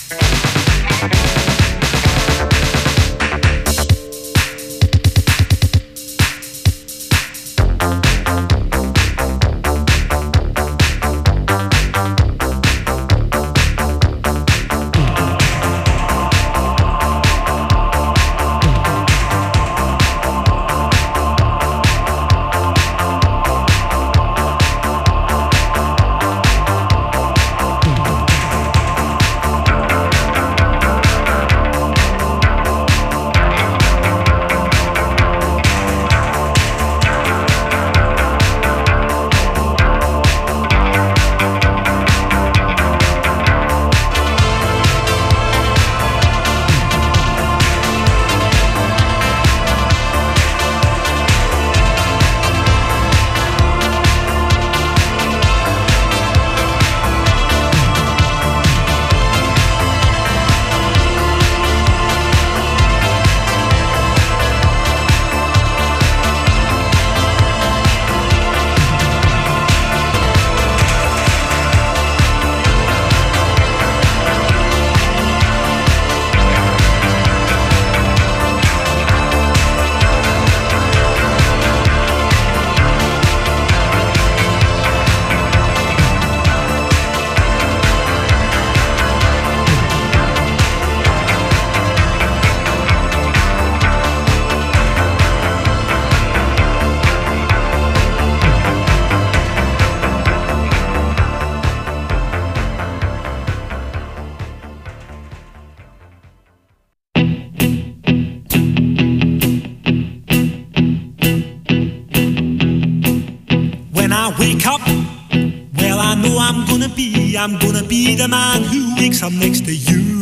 I'm gonna be the man who wakes up next to you.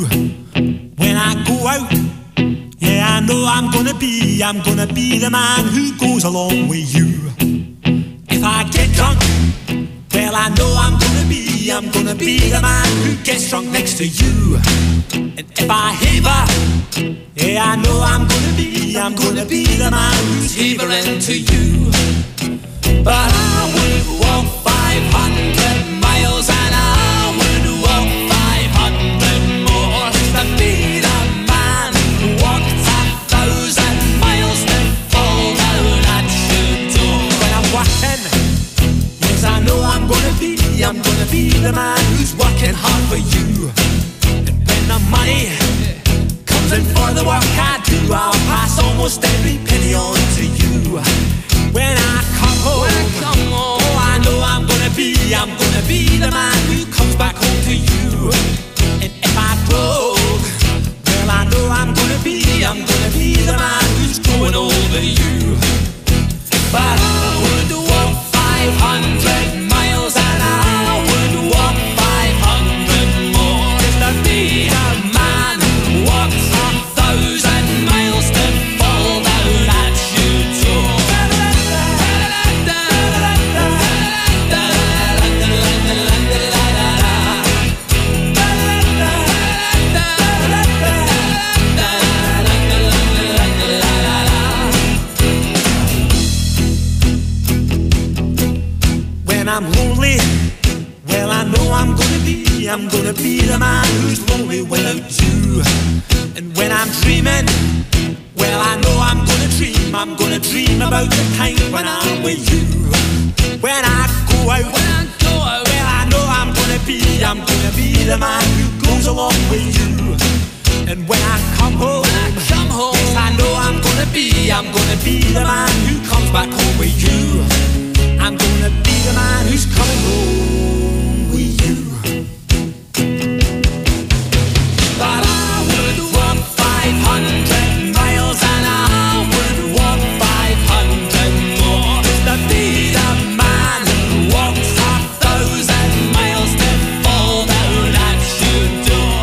When I go out, yeah, I know I'm gonna be the man who goes along with you. If I get drunk, well, I know I'm gonna be the man who gets drunk next to you. And if I haver, yeah, I know I'm gonna be the man who's havering to you. But I would walk 500 miles and I would walk 500 more to be the man who walked 1,000 miles to fall down at your door. When I'm working, yes, I know I'm gonna be the man who's working hard for you. And when the money comes in for the work I do, I'll pass almost every penny on to you. When I come home, oh, I know I'm gonna be the man who comes back home to you. And if I broke, well, I know I'm gonna be the man who's growing over you. But I would walk 500 miles and I would walk 500 more just to be the man who walks 1,000 miles to fall down at your door. When I'm lonely, well, I know I'm gonna be the man who's lonely without you. And when I'm dreaming, well, I know I'm gonna dream about the time when I'm with you. When I go out, well, I know I'm gonna be the man who goes along with you. And when I come home, yes, I know I'm gonna be the man who comes back home with you. I'm gonna be the man who's coming home with you. But I would walk 500 miles and I would walk 500 more to be the man who walks 1,000 miles to fall down at your door.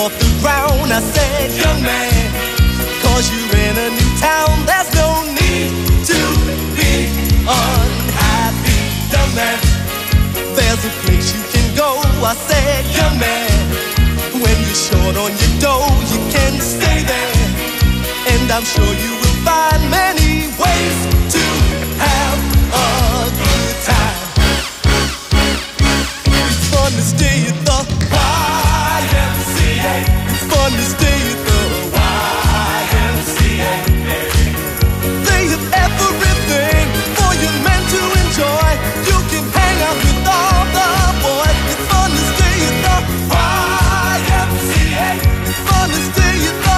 off the ground. I said, young man, 'cause you're in a new town, there's no need to be unhappy. Young man, there's a place you can go. I said, young man, when you're short on your dough, you can stay there. And I'm sure you will find many ways to have a good time. It's fun to stay at the YMCA. It's fun to stay at the YMCA. They have everything for your men to enjoy. You can hang out with all the boys. It's fun to stay at the YMCA. It's fun to stay at the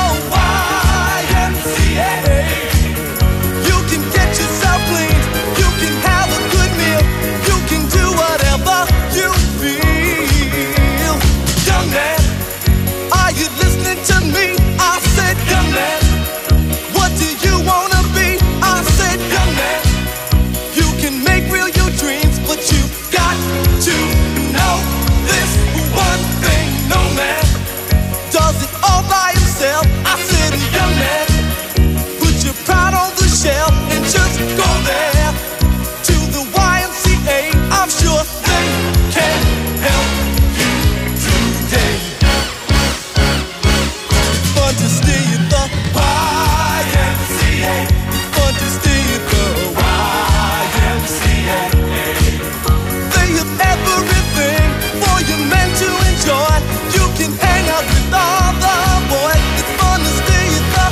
YMCA. You can get yourself clean. You can have a good meal. You can do whatever you feel. Young man, are you listening to me? I said, young man, what do you wanna be? I said, young man, you can make real your dreams, but you got to know this one thing. No man does it all by himself. I said, young man, put your pride on the shelf and just go there to the YMCA. I'm sure they can help you today. It's fun to stay at the YMCA. It's fun to stay at the YMCA. They have everything for your men to enjoy. You can hang out with all the boys. It's fun to stay at the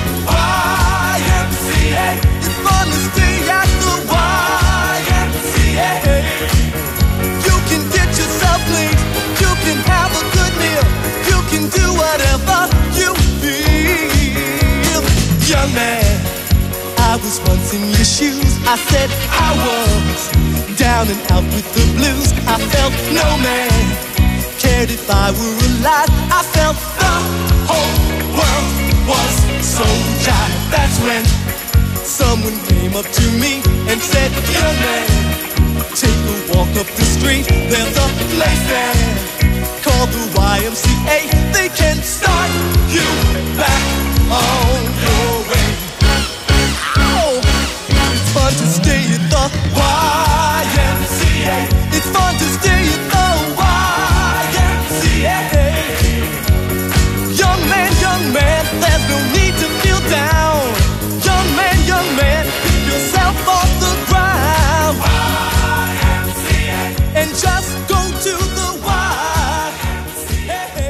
YMCA. It's fun to stay at the YMCA. You can get yourself clean. You can have a good meal. You can do whatever you feel. Young man, I was once in your shoes. I said I was down and out with the blues. I felt no man cared if I were alive. I felt the whole world was so jive. That's when someone came up to me and said, young man, take a walk up the street. There's a place there called the YMCA. They can start you back on your way. Ow! It's fun to stay at the YMCA. It's fun to stay at the YMCA. Young man, there's no need to feel down. Young man, pick yourself off the ground and just go to the YMCA.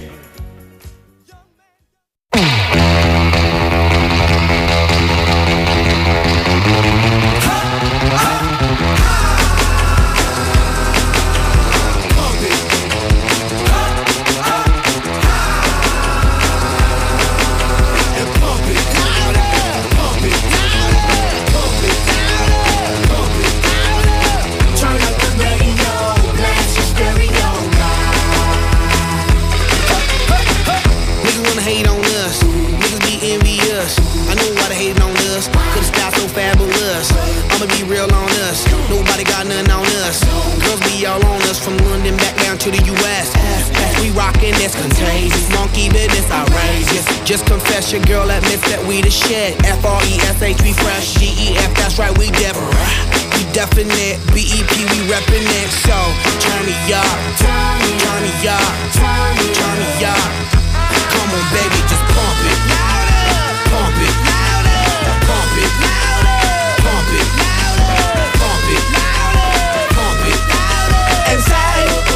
Just confess your girl admits that we the shit. F-R-E-S-H, we fresh. G-E-F, that's right, we different. We definite. B-E-P, we reppin' it. So, turn me up. Turn me up. Turn me up. Come on, baby, just pump it. Pump it. Pump it. Pump it. Pump it. Pump it. And say,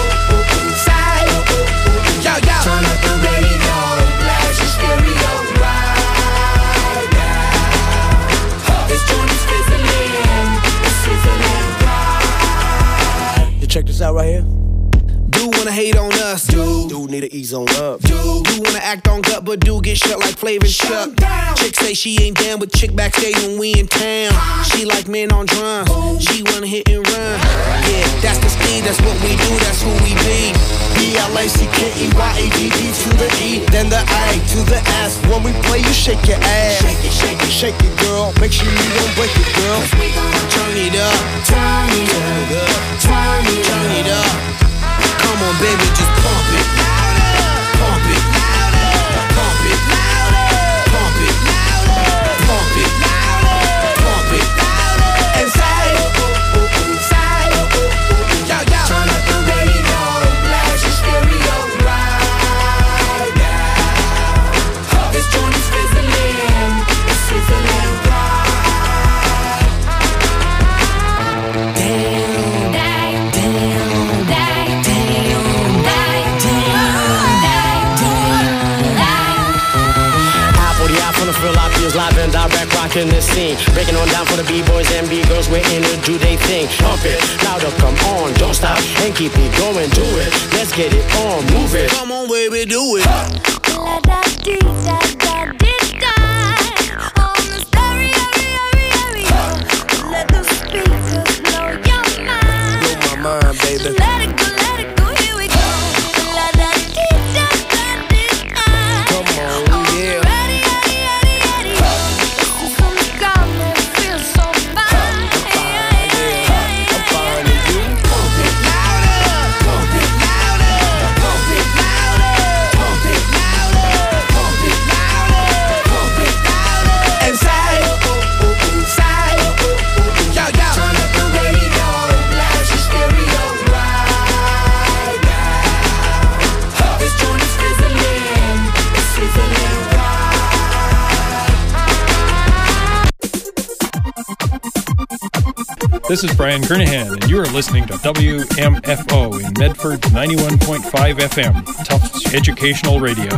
yo, yo. Turn up the radio. Blast your stereo right now. This joint is fizzling. It's sizzling right. You check this out right here. Do wanna hate on us. Do need to ease on up. Do wanna act on gut, but do get shut like Flavor Chuck. Chick say she ain't down, but chick backstage when we in town. She like men on drums. She wanna hit and run. Yeah, that's the speed, that's what we do, that's who we be. B-L-A-C-K-E-Y-A-D-D to the E, then the A to the S. When we play, you shake your ass. Shake it, shake it, shake it, girl. Make sure you don't break it, girl. Turn it up. Turn it up. Turn it up. Come on, baby, just pump it. Pump it. rocking the scene. Breaking on down for the B-boys and B-girls, we're in to do they thing. Pump it, louder, come on, don't stop, and keep it going, do it. Let's get it on, move it. Come on, baby, do it. La-da-dee-da-da-dee-da. On the stereo, let the speakers blow your mind. Blow my mind, baby. Let it go, here we go. La-da-dee-da-da-dee-da. Come on, yeah. Ready, ready, ready, ready. This is some scum that feels so fine. I'm fine, yeah. I'm fine with you. Pump it louder, pump it louder, pump it louder, pump it louder, pump it louder, pump it louder. And side, side, yo, yo. Turn up the radio, blast your stereo right now. This joint is sizzling, it's sizzling right. This is Brian Kernahan, and you are listening to WMFO in Medford's 91.5 FM, Tufts Educational Radio.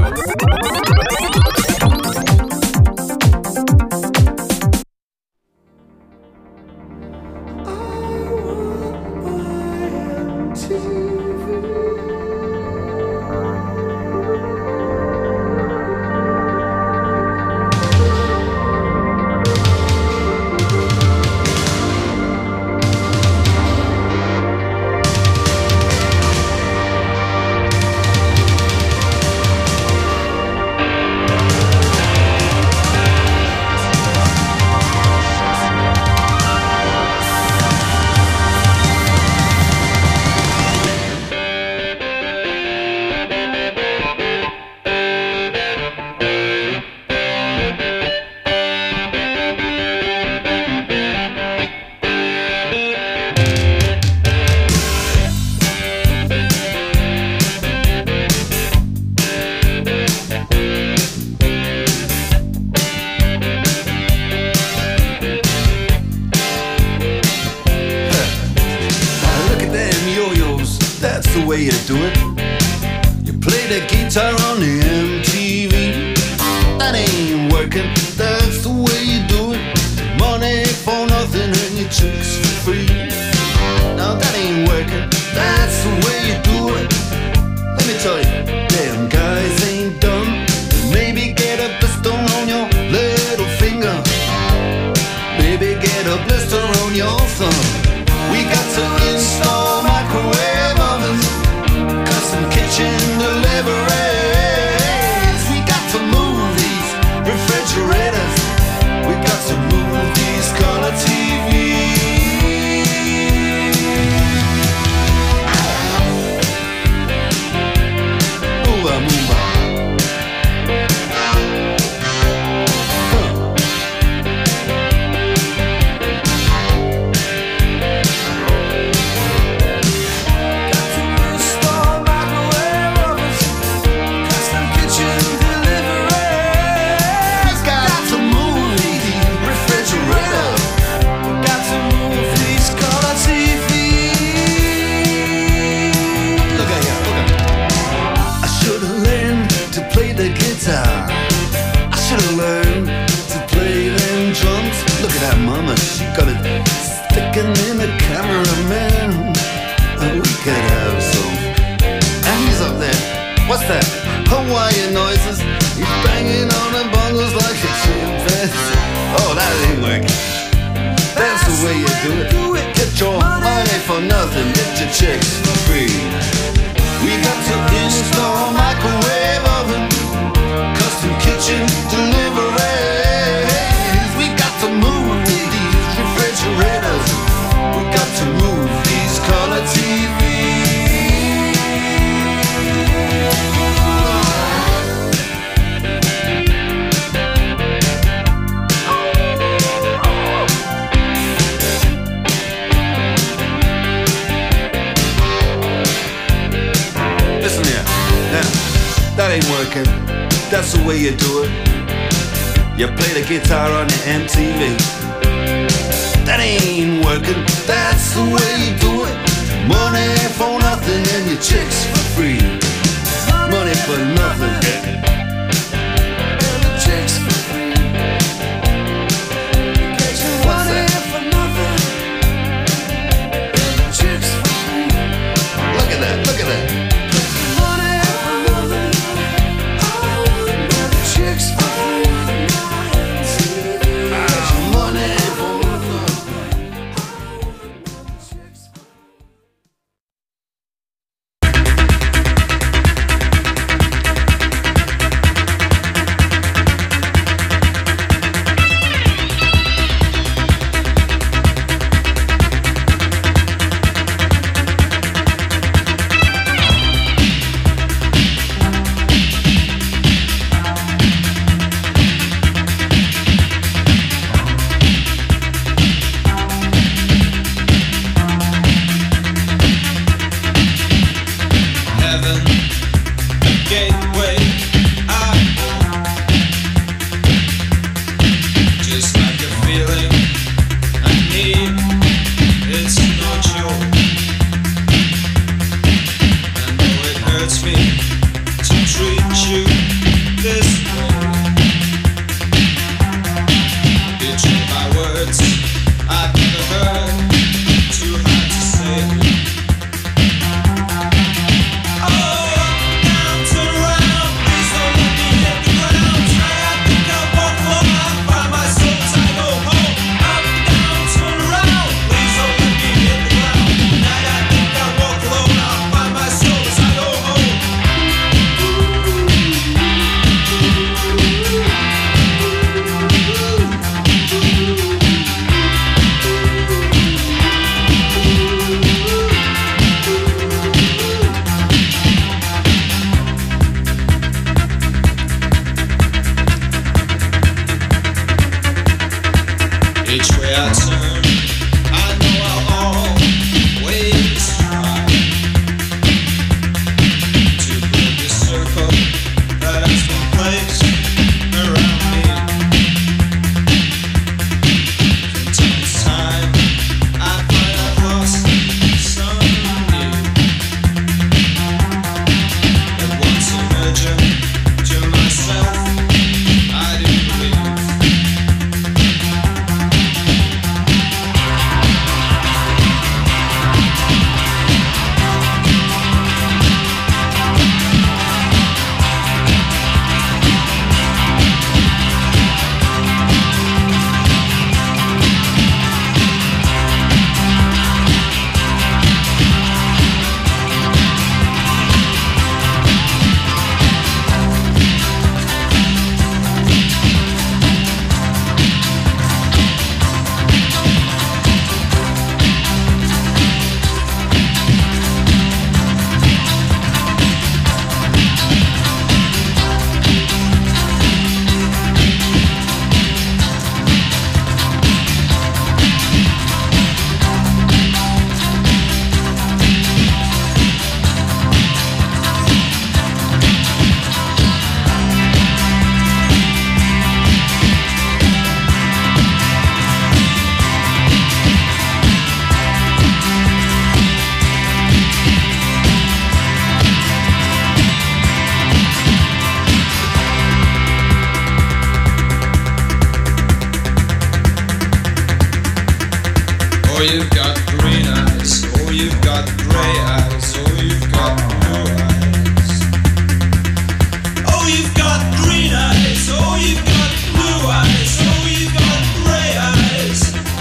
Oh, you've got green eyes. Oh, you've got gray eyes. Oh, you've got blue eyes. Oh, you've got green eyes. Oh, you've got blue eyes. Oh, you've got gray eyes.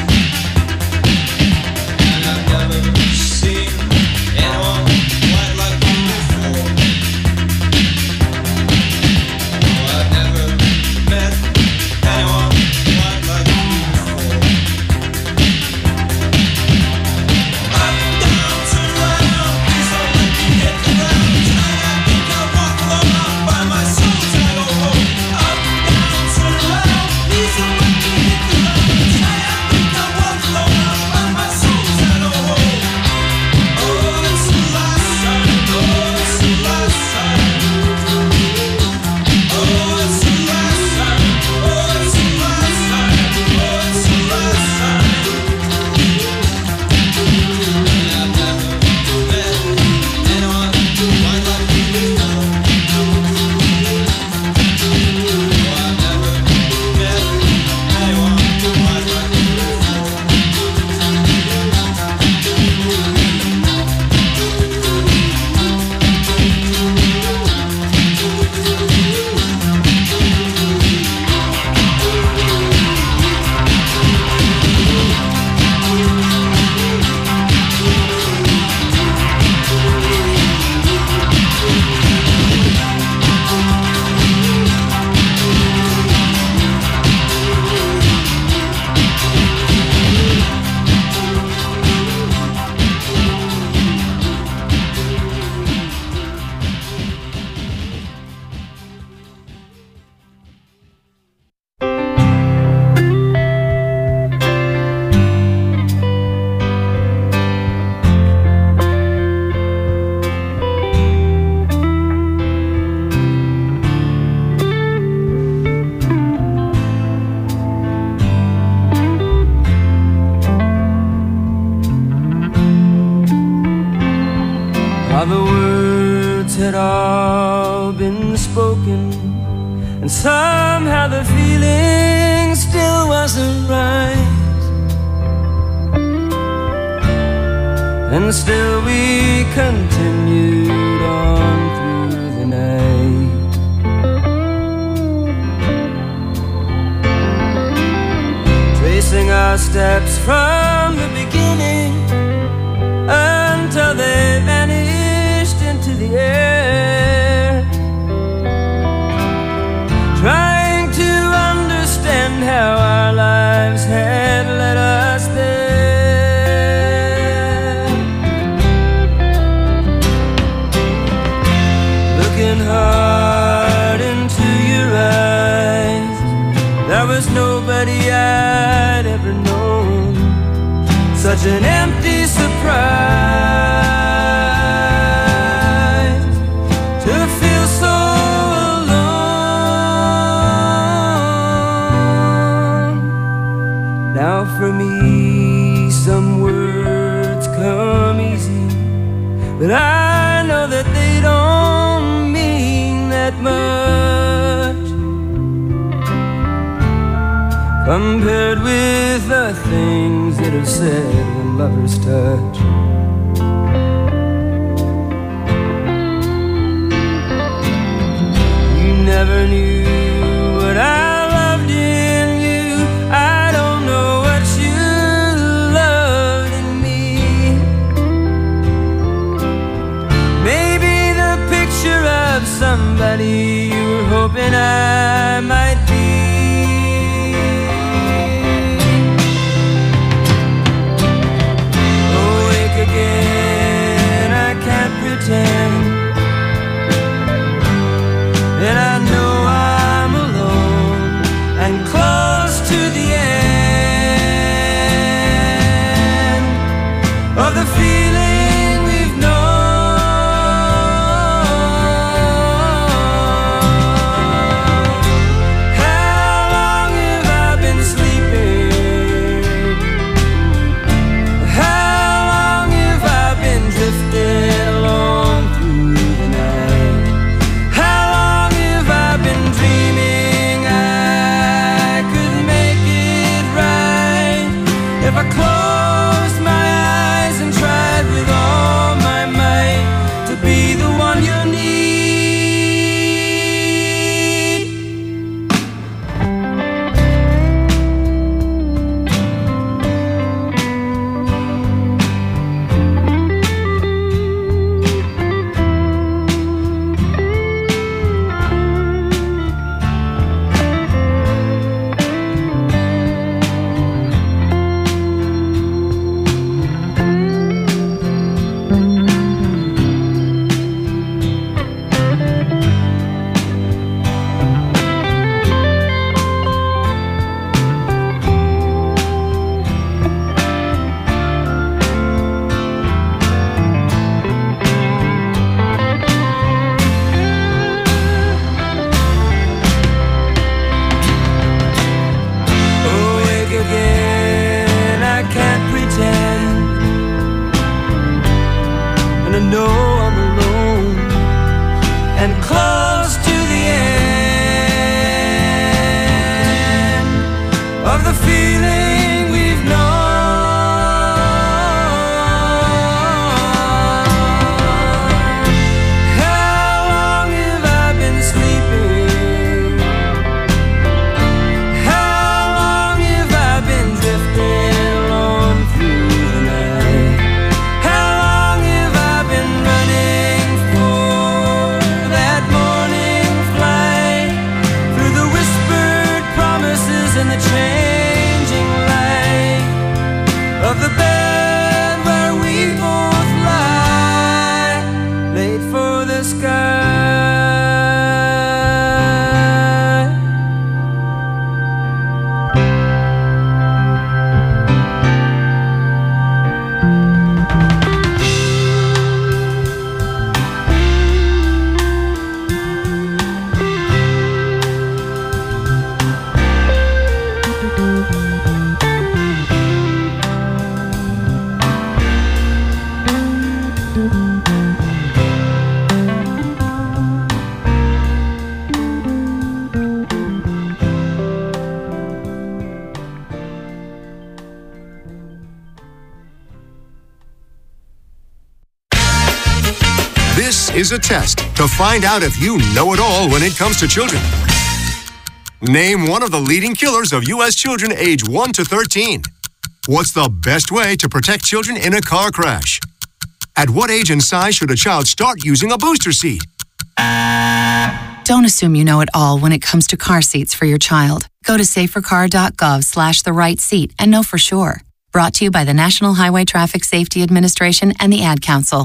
And I've never seen anyone quite like you before. Oh, I've never met anyone quite like you before. Up, down, turn around, please don't let me hit the ground. Tonight I think I'll walk alone, I'll find my soul tag, oh, oh. Up, down, turn around, please don't let me hit the ground. Tonight I think I'll walk alone, I'll find my soul tag, oh, oh. Oh, it's the last time, oh, it's the last time. Oh, it's the last time, oh, it's the last time, oh, it's the last time. I've never met anyone quite like you before. Oh, I've never met anyone quite like you While the words had all been spoken, and somehow the feeling still wasn't right, and still we continued on through the night. Tracing our steps from the beginning until they vanished into the air, trying to understand how our lives had led us there. Looking hard into your eyes, there was nobody I'd ever known. such an empty surprise to feel so alone. Now for me some words come easy, but I know that they don't mean that much compared with the things that are said when lovers touch. You never knew what I loved in you. I don't know what you loved in me. Maybe the picture of somebody you were hoping I might be. Again, I can't pretend, and I know I'm alone and close to the end of the feeling we've known. How long have I been sleeping? Drifted along through the night. How long have I been dreaming I could make it right if I closed my eyes and tried with all my might to be the one you need? Is a test to find out if you know it all when it comes to children. Name one of the leading killers of U.S. children age 1 to 13. What's the best way to protect children in a car crash? At what age and size should a child start using a booster seat? Don't assume you know it all when it comes to car seats for your child. Go to safercar.gov/the-right-seat and know for sure. Brought to you by the National Highway Traffic Safety Administration and the Ad Council.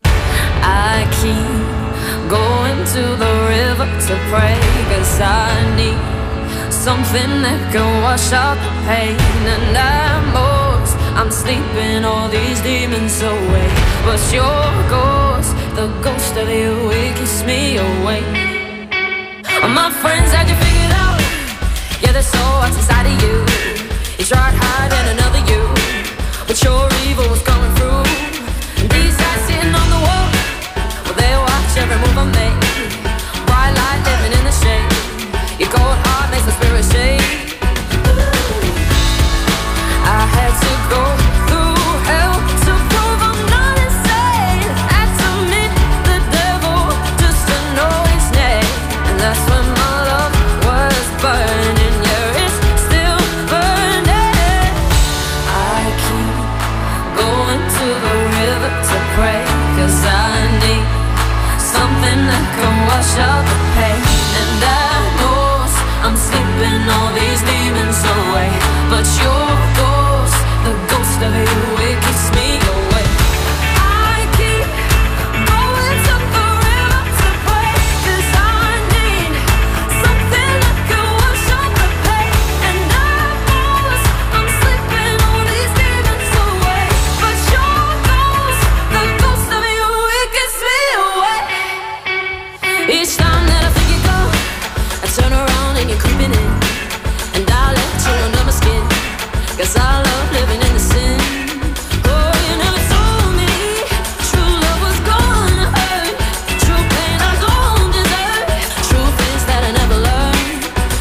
I keep going to the river to pray, 'cause I need something that can wash out the pain. And I'm sleeping demons away. But your ghost, the ghost of you, it keeps me awake. My friends had you figured out. Yeah, there's so what's inside of you. You tried hiding another you, but your evil was coming through. And these eyes sitting on the wall, well, they watch every move I make. Bright light living in the shade. Your cold heart makes the spirit shake. I had to go through hell to prove I'm not insane. Had to meet the devil just to know his name. And that's when my love was burning. Yeah, it's still burning. I keep going to the river to pray, 'cause I need something that can wash out the pain. And I know I'm sleeping all these demons away, but your ghost, the ghost of you, it keeps me awake. I keep going to the river to pray, 'cause I need something that can wash out the pain. And I know I'm sleeping all these demons away, but your ghost, the ghost of you, it keeps me awake. Each time that I think you go, I turn around and you're creeping in, and I let you under my skin, 'cause I love living in the sin. Oh, you never told me true love was gonna hurt, true pain I don't deserve, truth is that I never learned.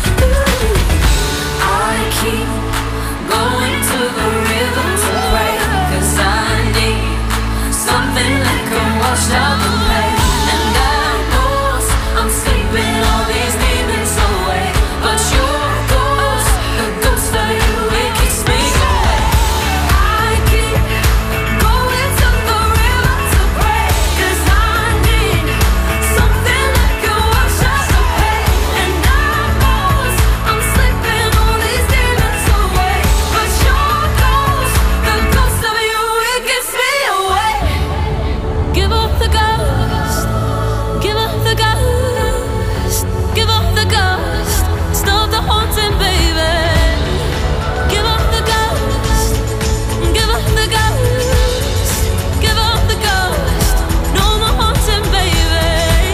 Ooh, I keep going to the river to pray, 'cause I need something that can wash out the pain. And I know I'm sleeping all these demons away, but your ghost, the ghost of you, it keeps me awake. I keep going to the river to pray, 'cause I need something that can wash out the pain. And I know I'm sleeping all these demons away, but your ghost, the ghost of you, it keeps me awake. Give up the ghost, give up the ghost, give up the ghost, stop the haunting, baby. Give up the ghost, give up the ghost, give up the ghost, no more haunting, baby.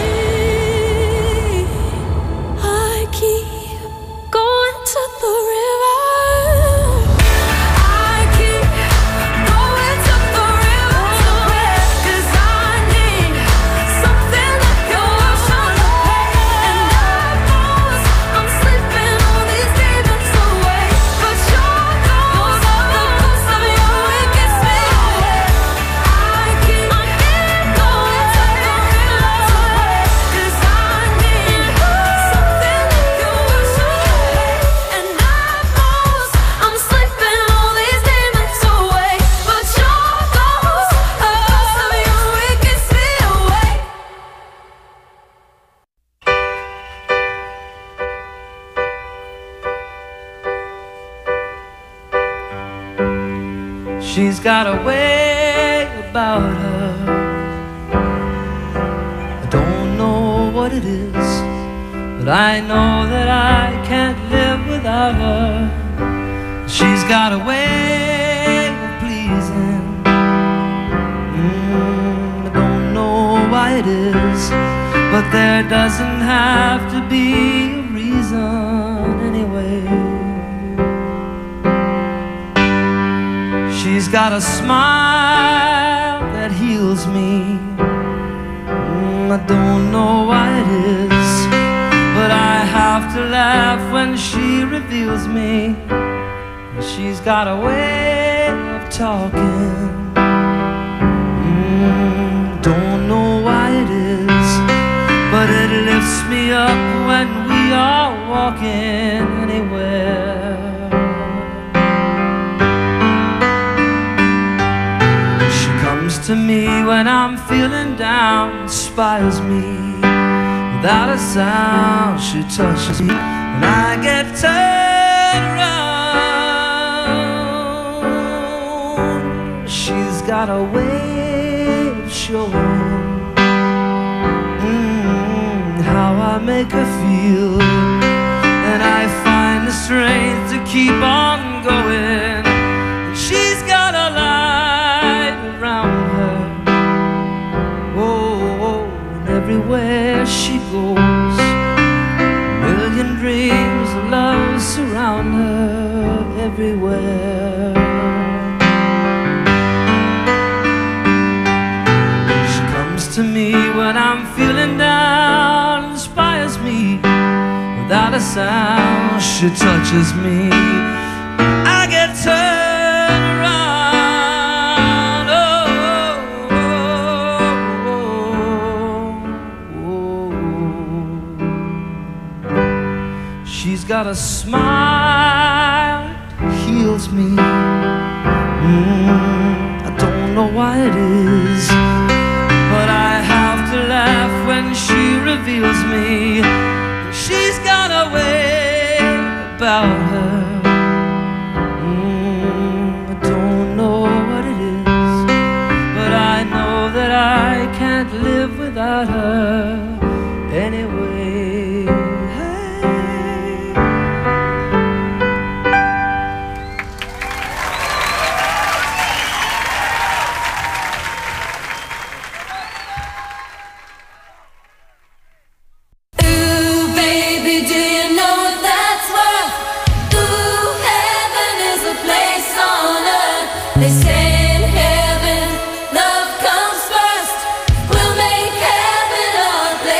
I keep going to the river. I keep going to the river to pray, 'cause I need something that can wash out the pain. And I know I'm sleeping all these demons away, but your ghost, the ghost of you, it gets me awake. I keep going to the river to pray, 'cause I need something that can wash out the pain. And I know I'm sleeping all these demons away, but your ghost, the ghost of you, it gets me awake. She's got a way about her. I don't know what it is, but I know that I can't live without her. She's got a way of pleasing. I don't know why it is, but there doesn't have to be a reason anyway. She's got a smile that heals me. I don't know why it is, but I have to laugh when she reveals me. She's got a way of talking. Don't know why it is, but it lifts me up when we are walking anywhere. She comes to me when I'm feeling down, inspires me without a sound. She touches me and I get turned around. She's got a way of showing how I make her feel, and I find the strength to keep on going. She's got a light around her. She comes to me when I'm feeling down, inspires me without a sound. She touches me, I get turned around. She's got a smile that heals me. I don't know why it is, but I have to laugh when she reveals me. She's got a way about her. I don't know what it is, but I know that I can't live without her anyway. They say in heaven, love comes first. We'll make heaven our place.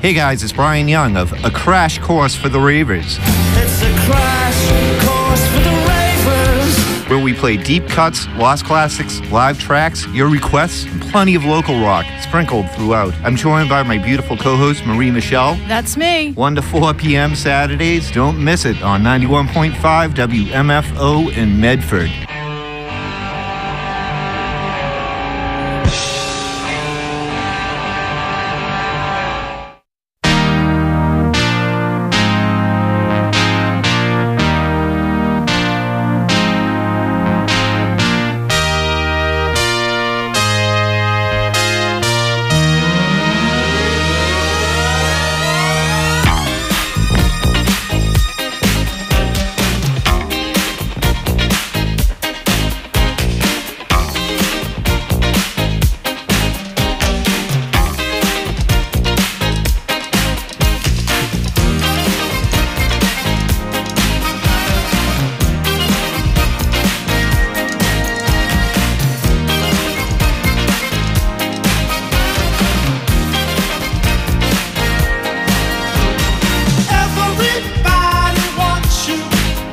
Hey guys, it's Brian Young of A Crash Course for the Ravers, It's a crash course for the ravers. where we play deep cuts, lost classics, live tracks, your requests, and plenty of local rock sprinkled throughout. I'm joined by my beautiful co-host Marie Michelle. That's me. 1 to 4 p.m. Saturdays. Don't miss it on 91.5 WMFO in Medford. Everybody wants you.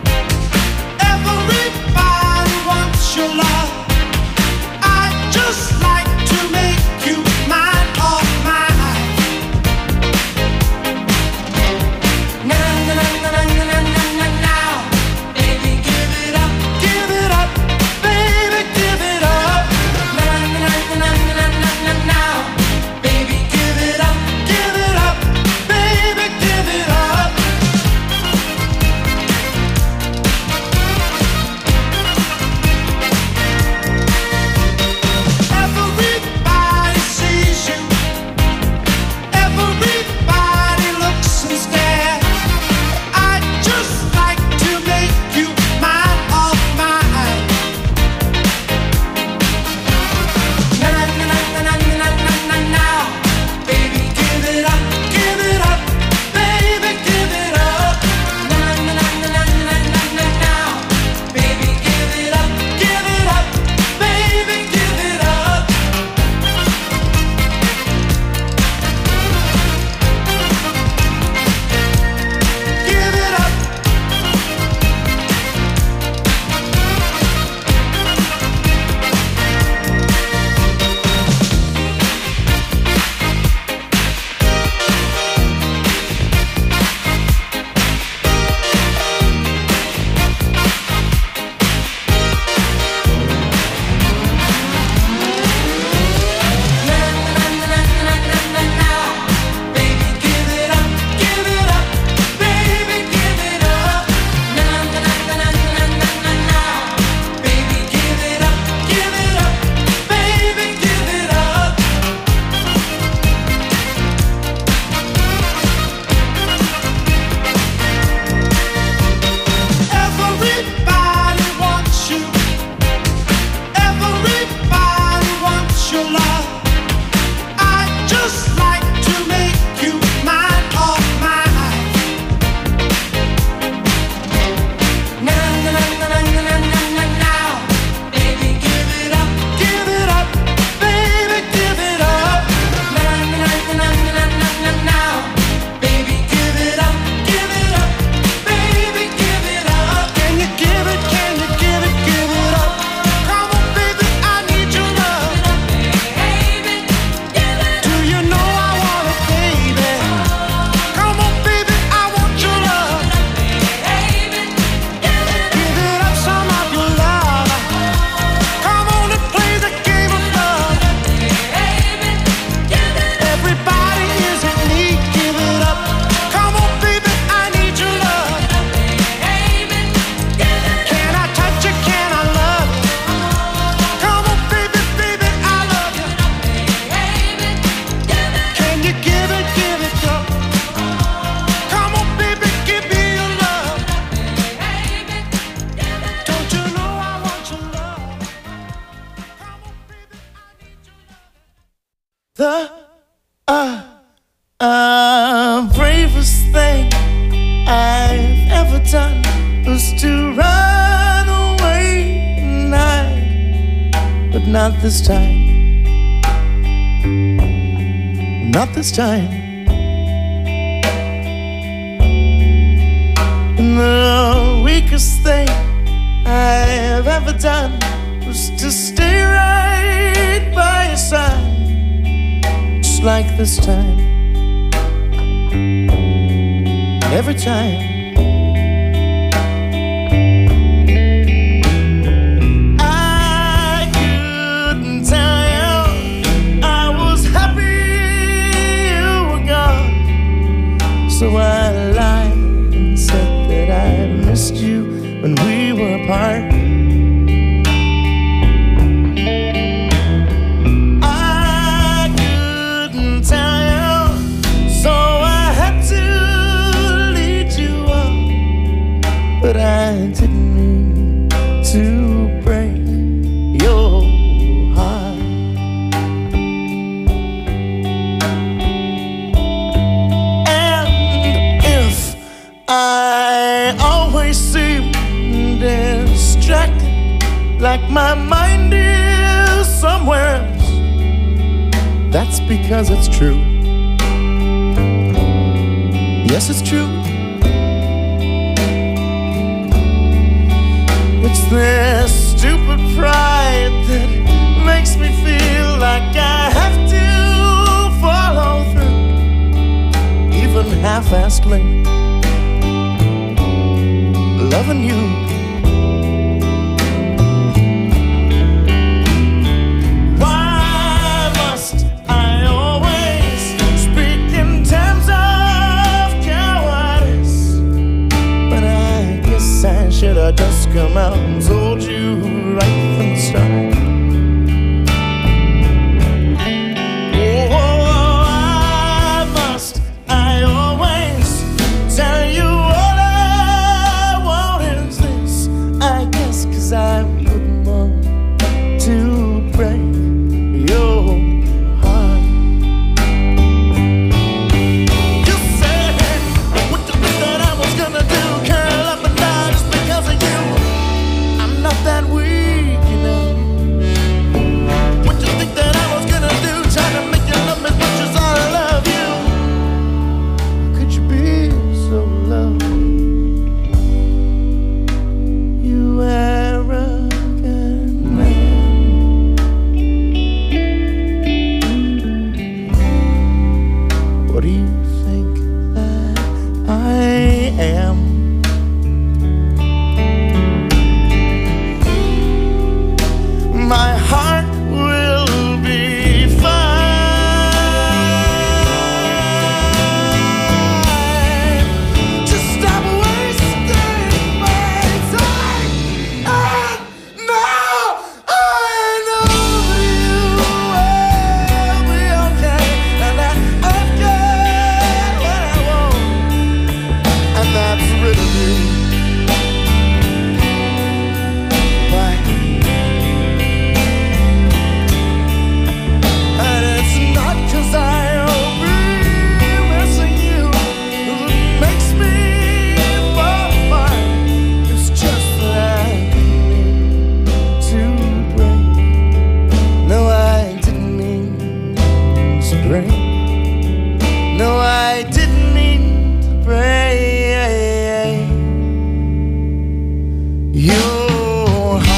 Everybody wants your love. I'd just like to make you mine, all mine. Now, baby, give it up, baby, give it up. Now, baby, give it up, baby, give it up. Everybody sees you. Everybody looks and stares. I'd just like to make you mine, all mine. Now, baby, give it up, baby, give it up. Now, baby, give it up, baby, give it up. Give it up. Now, baby, give it up, baby, give it up. Now, baby, give it up, baby, give it up. Everybody wants you. Everybody wants your love. I'd just like to make you mine, all mine. Now, baby, give it up, baby, give it up. Now, baby, give it up, baby, give it up. Can you give it, give it up? Come on, baby, I need your love. Do you know I want it, baby? Come on, baby, I want your love. Give it up, some of your love. Come on and play the game of love. Everybody is in need, give it up. Come on, baby, I need your love. Can I touch you? Can I love you? Come on, baby, I love you. Can you give it up? Come on, baby, give me your love. Don't you know I want your love? Come on, baby, I need your love. The bravest thing I've ever done was to run away at night, but not this time. Not this time. The weakest thing I've ever done was to stay right by your side, just like this time. Every time. I couldn't tell you I was happy you were gone, so I lied and said that I missed you when we were apart. I couldn't tell you, so I had to lead you on, but I didn't mean to break your heart. And if I always seem distracted, like my mind is somewhere else, that's because it's true. Yes, it's true. It's this stupid pride that makes me feel like I have to follow through, even half-assedly loving you. Why must I always speak in terms of cowardice? But I guess I should have just come out and told you right from the start. Oh, why must I always tell you all I want is this? I guess 'cause I wouldn't want to break your heart. You said, what you think that I was gonna do? Curl up and die just because of you? I'm not that weak, you know. What you think that I was gonna do? Try to make you love me as much as I love you? How could you be so low? You arrogant man. What do you think that I am? My heart will be fine. Just stop wasting my time. And now I know you will be okay, and that I've got what I want, and that's rid of you. Why? And it's not 'cause I'll be missing you that makes me fall apart. It's just that I didn't mean to break. No, I didn't mean to break. No, I didn't mean to break your heart.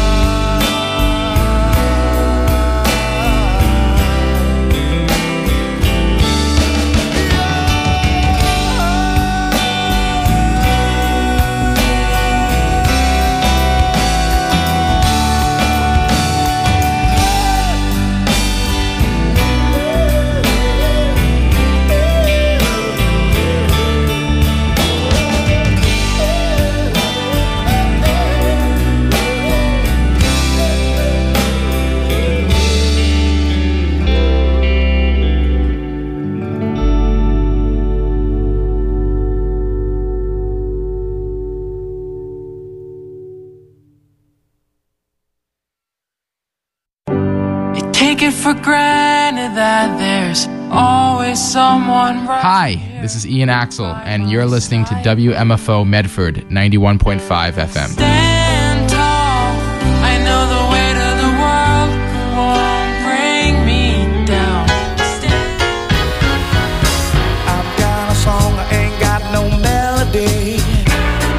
Take it for granted that there's always someone right. Hi, this is Ian Axel, and you're listening to WMFO Medford 91.5 FM. Stand tall. I know the weight of the world won't bring me down. I've got a song, I ain't got no melody.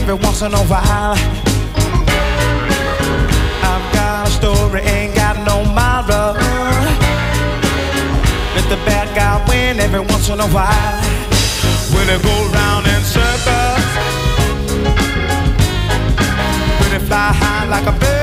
every once in a while. I've got a story, ain't got no moral. Let the bad guy win every once in a while. When it go round in circles, when it fly high like a bird.